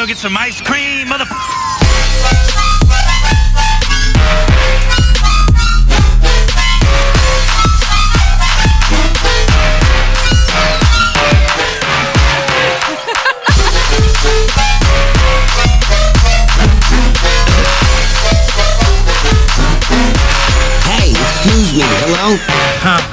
go get some ice cream, Hey, excuse me, hello? Huh?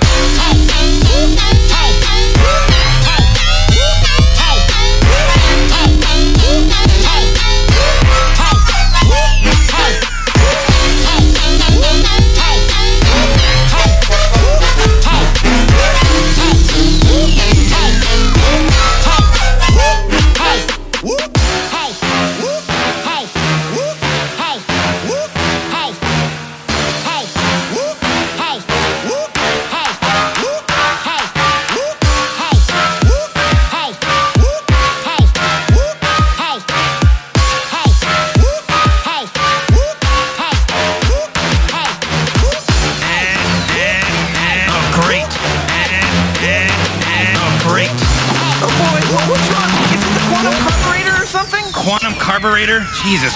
Quantum carburetor? Jesus.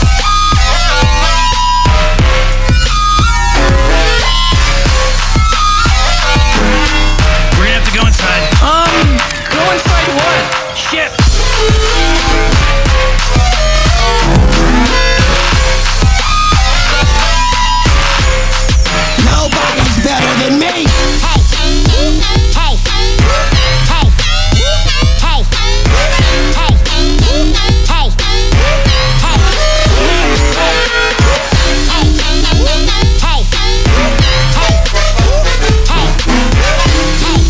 We're gonna have to go inside. Go inside what? Shit. Nobody's better than me!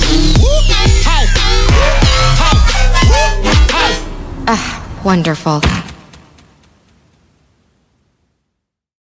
Wonderful.